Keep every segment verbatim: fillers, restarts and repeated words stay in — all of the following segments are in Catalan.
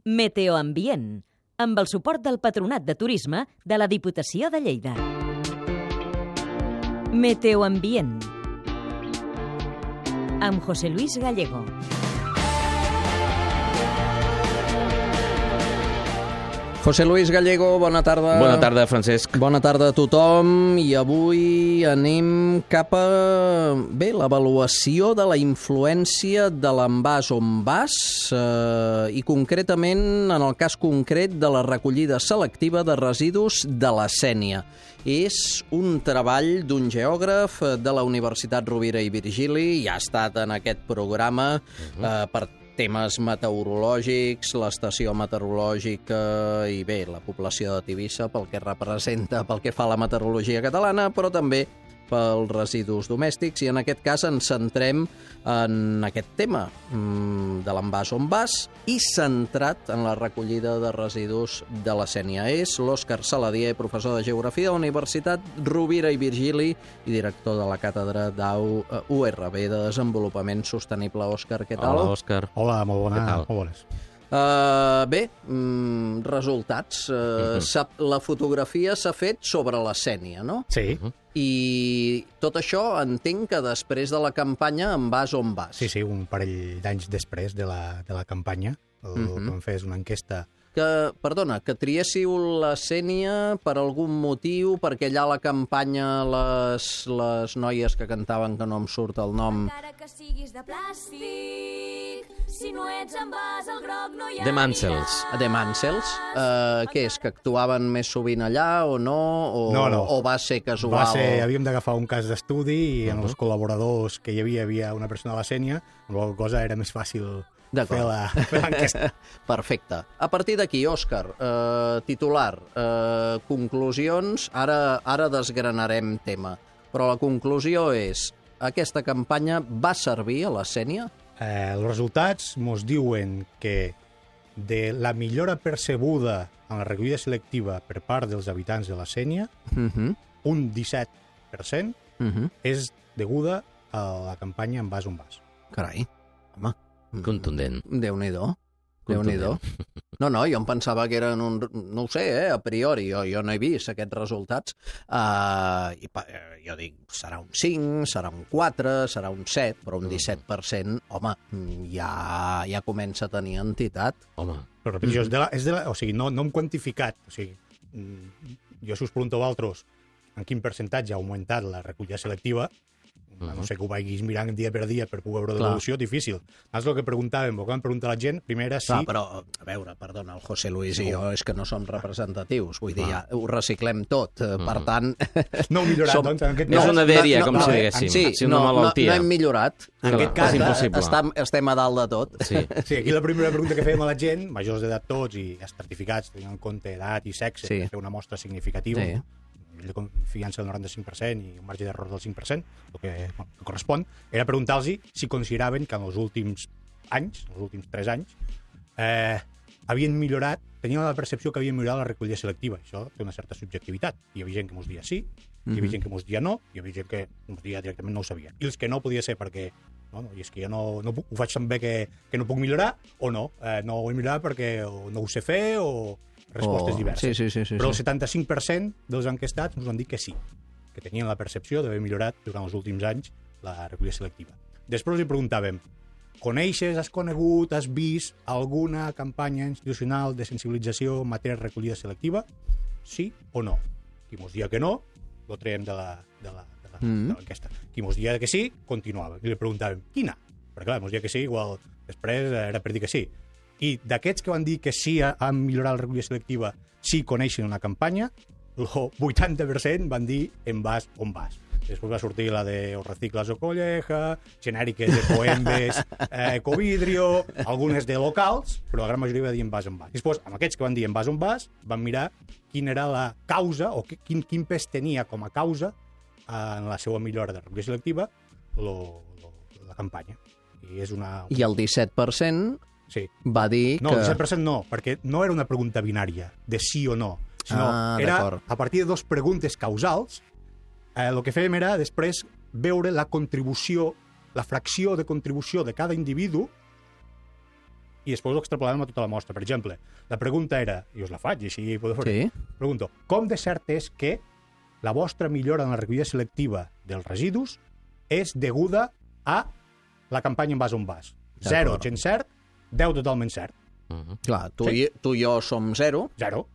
Meteoambient, amb el suport del Patronat de Turisme de la Diputació de Lleida. Meteoambient, amb José Luis Gallego. José Luis Gallego, bona tarda. Bona tarda, Francesc. Bona tarda a tothom. I avui anem cap a bé, l'avaluació de la influència de l'envàs on vas eh, i concretament en el cas concret de la recollida selectiva de residus de la Sénia. És un treball d'un geògraf de la Universitat Rovira i Virgili i ha estat en aquest programa eh, per temes meteorològics, l'estació meteorològica i bé, la població de Tivissa pel que representa, pel que fa a la meteorologia catalana, però també pels residus domèstics i en aquest cas ens centrem en aquest tema de l'envàs on vas i centrat en la recollida de residus de la Sénia. És l'Òscar Saladier, professor de Geografia de la Universitat Rovira i Virgili i director de la càtedra d'U R B de Desenvolupament Sostenible. Òscar, què tal? Hola, Òscar. Hola, molt bona, molt bones. Uh, bé, mm, resultats. Uh, uh-huh. La fotografia s'ha fet sobre la Sénia, no? Sí. Uh-huh. I tot això entenc que després de la campanya en vas on vas. Sí, sí, un parell d'anys després de la, de la campanya, el uh-huh. que vam fer és una enquesta. Que, perdona, que triéssiu la Sénia per algun motiu, perquè allà a la campanya les, les noies que cantaven, que no em surt el nom... Encara que siguis de plàstic, si no ets en vas, el groc no hi ha... The Mansells. The Mansells? Uh, què és, que actuaven més sovint allà o no? O, no, no. O va ser casual? Va ser, havíem d'agafar un cas d'estudi i en uh-huh. els col·laboradors que hi havia, havia una persona de la Sénia, amb la cosa era més fàcil... Fer la, fer l'enquesta. Perfecte. A partir d'aquí, Òscar, eh, titular, eh, conclusions, ara, ara desgranarem tema, però la conclusió és, aquesta campanya va servir a la Sénia? Eh, els resultats mos diuen que de la millora percebuda en la recollida selectiva per part dels habitants de la Sénia, uh-huh. un disset per cent uh-huh. és deguda a la campanya en vas on vas. Carai, home. Contundent. Déu-n'hi-do. Déu-n'hi-do. No, no, jo em pensava que eren un... No ho sé, eh, a priori, jo, jo no he vist aquests resultats. Uh, i pa, jo dic, serà un cinc, serà un quatre, serà un set, però un disset per cent, home, ja, ja comença a tenir entitat. Home. Però repeteixo, és de la, és de la, o sigui, no, no hem quantificat. O sigui, jo si us pregunto a vosaltres en quin percentatge ha augmentat la recollida selectiva, Uh-huh. no sé que ho vagis mirant dia per dia per poder veure l'evolució, difícil. És el que preguntàvem, o que vam preguntar a la gent, primer era si... Clar, però, a veure, perdona, el José Luis i jo és que no som representatius, vull dir, ja ho reciclem tot, uh-huh. per tant... No heu millorat, som... doncs, en aquest cas... És una dèria, no, com no, si diguéssim, sí, si una no, malaltia. No, no hem millorat. En aquest cas, és impossible. Estem, estem a dalt de tot. Sí. sí, aquí la primera pregunta que fèiem a la gent, majors d'edat tots i estratificats, tenint en compte edat i sexe, sí. per fer una mostra significativa, sí. de confiança del noranta-cinc per cent i un marge d'error del cinc per cent, el que, bueno, que correspon, era preguntar-los si consideraven que en els últims anys, els últims tres anys, eh, havien millorat, tenien la percepció que havien millorat la recollida selectiva. Això té una certa subjectivitat. Hi havia gent que mos dia sí, hi havia gent que mos dia no, hi havia gent que mos dia directament no ho sabia. I els que no podia ser perquè no, no, i és que jo no, no puc, ho faig tan bé que, que no puc millorar, o no, eh, no ho vull millorar perquè o no ho sé fer o... respostes oh, diverses. Sí, sí, sí, sí, però el sí. setanta-cinc per cent dels enquestats ens van dir que sí, que tenien la percepció d'haver millorat durant els últims anys la recollida selectiva. Després li preguntàvem, coneixes, has conegut, has vist alguna campanya institucional de sensibilització en matèria de recollida selectiva? Sí o no? Qui mos dia que no, lo traiem de la, de la, de la, mm. de l'enquesta. Qui mos dia que sí, continuava. I li preguntàvem, quina? Perquè clar, mos dia que sí, igual després era per dir que sí. I d'aquests que van dir que sí han millorat la recollida selectiva, sí coneixen una campanya, el vuitanta per cent van dir en vas on vas. Després va sortir la de o reciclas o colleja, genèriques de Coembes, eh, Ecovidrio, algunes de locals, però la gran majoria va dir en vas on vas. Després, amb aquests que van dir en vas on vas, van mirar quina era la causa, o quin, quin pes tenia com a causa en la seva millora de recollida selectiva lo, lo, la campanya. I, és una... I el disset per cent... Sí. Va dir no, que... No, el disset per cent no, perquè no era una pregunta binària de sí o no, sinó ah, era a partir de dues preguntes causals, eh, el que fèiem era després veure la contribució, la fracció de contribució de cada individu i després ho extrapolàvem a tota la mostra. Per exemple, la pregunta era, i us la faig, i així podeu fer. Sí. Pregunto, com de cert és que la vostra millora en la recollida selectiva dels residus és deguda a la campanya en vas on vas? Zero, gens cert, deu totalment cert. Uh-huh. Clar, tu, Sí. i, tu i jo som zero. Zero.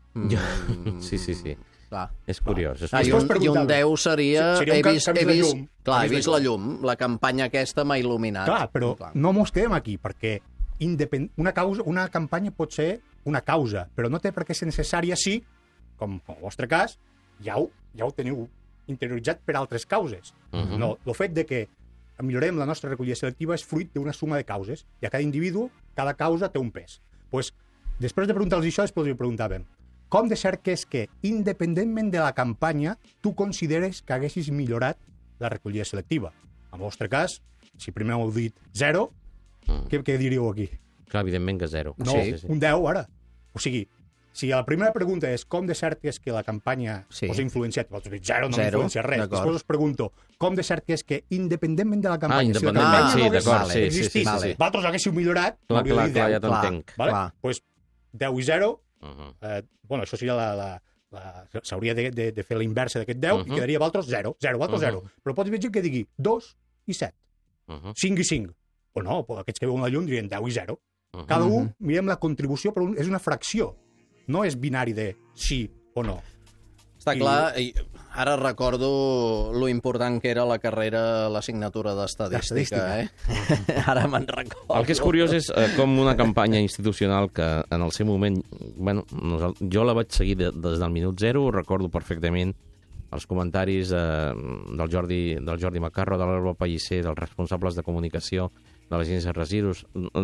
Mm, Sí, sí, sí. clar. És curiós. És Ah, i, curiós. un, Després I un preguntava. deu seria... Sí, seria un he ca- vist, canvi he de vist, llum. clar, he Canvi de vist la llum. llum. La campanya aquesta m'ha il·luminat. Clar, però Clar. no mos quedem aquí, perquè independ... una, causa, una campanya pot ser una causa, però no té per què ser necessària si, com, com el vostre cas, ja ho, ja ho teniu interioritzat per altres causes. Mhm. No, el fet de que millorem la nostra recollida selectiva és fruit d'una suma de causes, i a cada individu, cada causa té un pes. Pues, després de preguntar-los això, després li preguntàvem com de cert que és que, independentment de la campanya, tu consideres que haguessis millorat la recollida selectiva? En el vostre cas, si primer heu dit zero, Mm. què, què diríeu aquí? Clar, evidentment que zero. No, Sí, sí, sí. un deu ara. O sigui, si la primera pregunta és com de cert és que la campanya Sí. us ha influenciat, vosaltres dic zero, no Zero, m'influencia res. d'acord. Després us pregunto com de cert és que, independentment de la Ah, campanya, si la independentment, campanya sí, no hagués d'acord, sí, sí, existit, sí, sí, sí. vosaltres haguéssiu millorat, Clar, m'hauríeu clar, dit clar, deu. ja t'entenc. Vale? Clar. Pues deu i zero, Uh-huh. eh, bueno, això seria la... la la- s'hauria de, de, de fer la inversa d'aquest deu Uh-huh. i quedaria vosaltres zero. zero, vosaltres Uh-huh. zero. Però pots dir que digui dos i set, Uh-huh. cinc i cinc. O no, però aquests que veuen la llum dirien deu i zero. Uh-huh. Cada un, Mhm. mirem la contribució, però un, és una fracció. No és binari de sí o no. Està I- clar, i ara recordo lo important que era la carrera, l'assignatura d'estadística, eh? Ara me'n recordo. El que és curiós és eh, com una campanya institucional que en el seu moment, bueno, nosal- jo la vaig seguir de, des del minut zero, recordo perfectament els comentaris eh, del Jordi del Jordi Macarro, de l'Alba Pellicer, dels responsables de comunicació de l'Agència de Residus,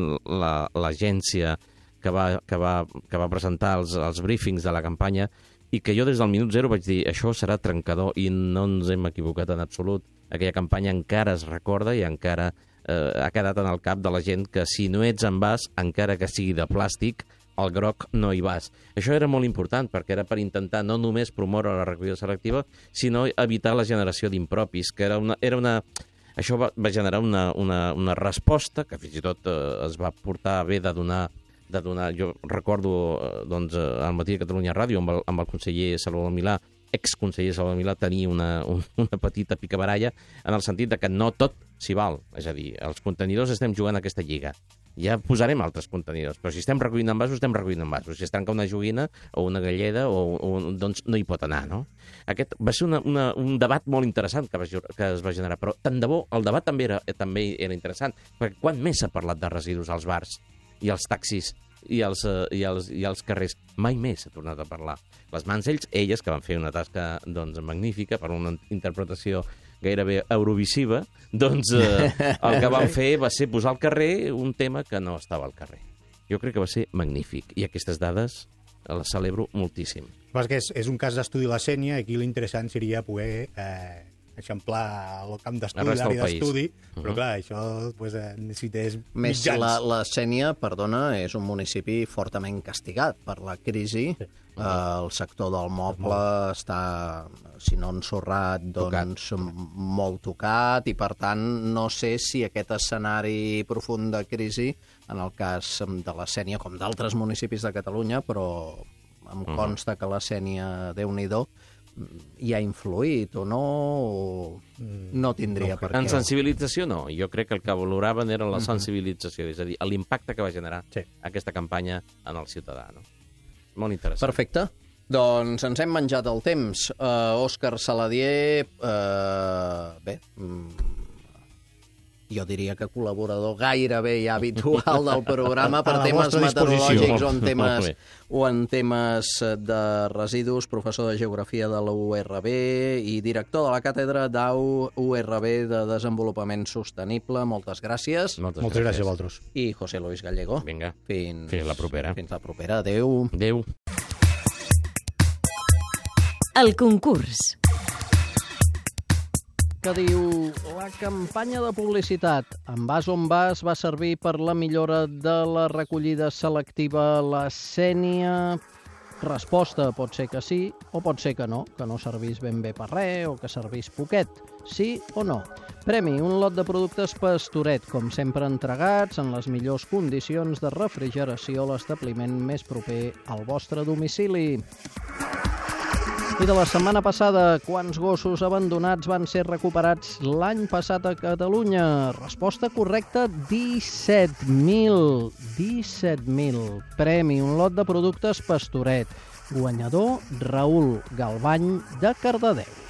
la- l'agència que, va, que, va, que va presentar els, els briefings de la campanya, i que jo des del minut zero vaig dir això serà trencador, i no ens hem equivocat en absolut. Aquella campanya encara es recorda i encara eh, ha quedat en el cap de la gent que si no ets en vas, encara que sigui de plàstic, el groc no hi vas. Això era molt important perquè era per intentar no només promoure la recollida selectiva, sinó evitar la generació d'impropis, que era una... Era una això va, va generar una, una, una resposta que fins i tot eh, es va portar bé de donar de donar, jo recordo eh, doncs, eh, al matí de Catalunya Ràdio amb el, amb el conseller Salvador Milà, exconseller Salvador Milà, tenia una, un, una petita picabaralla en el sentit de que no tot s'hi val. És a dir, els contenidors estem jugant a aquesta lliga. Ja posarem altres contenidors, però si estem recollint envasos, estem recollint envasos. Si es trenca una joguina o una galleda, o, o, doncs no hi pot anar, no? Aquest va ser una, una, un debat molt interessant que, va, que es va generar, però tant de bo, el debat també era, també era interessant, perquè quan més s'ha parlat de residus als bars i als taxis i als, uh, i, als, i als carrers? Mai més s'ha tornat a parlar. Les mans ells, elles, que van fer una tasca doncs, magnífica per una interpretació gairebé eurovisiva, doncs eh, el que van fer va ser posar al carrer un tema que no estava al carrer. Jo crec que va ser magnífic, i aquestes dades les celebro moltíssim. Perquè és, és un cas d'estudi de la Sénia, i aquí l'interessant seria poder eh, eixamplar el camp d'estudi, Arresta el l'àrea país. d'estudi, Uh-huh. però clar, això pues, eh, necessites Més mitjans. la, la Sénia, perdona, és un municipi fortament castigat per la crisi. Sí. Uh, el sector del moble està, si no ensorrat, doncs tocat. molt tocat, i per tant no sé si aquest escenari profund de crisi, en el cas de la Sénia, com d'altres municipis de Catalunya, però em consta que la Sénia, Déu-n'hi-do, hi ha influït o no, o no tindria no, per què. En sensibilització no, jo crec que el que valoraven era la sensibilització, és a dir, l'impacte que va generar Sí. aquesta campanya en el ciutadà. No? Molt interessant. Perfecte. Doncs ens hem menjat el temps. Uh, Òscar Saladier, uh, bé, mm, jo diria que col·laborador gairebé ja habitual del programa per A la temes vostra disposició. meteorològics o en Molt temes, bé. o en temes de residus, professor de Geografia de la U R B i director de la càtedra d'A U U R B de Desenvolupament Sostenible. Moltes gràcies. Moltes, Moltes gràcies a vosaltres. I José Luis Gallego. Vinga, Fins, fins la propera. Fins la propera. Adéu. adéu. El concurs. Que diu: la campanya de publicitat En vas on vas va servir per la millora de la recollida selectiva a la Sénia. Resposta pot ser que sí o pot ser que no, que no servís ben bé per res o que servís poquet. Sí o no? Premi, un lot de productes Pastoret, com sempre entregats en les millors condicions de refrigeració a l'establiment més proper al vostre domicili. I de la setmana passada, quants gossos abandonats van ser recuperats l'any passat a Catalunya? Resposta correcta, disset mil. disset mil. Premi, un lot de productes Pastoret. Guanyador, Raül Galvany, de Cardedeu.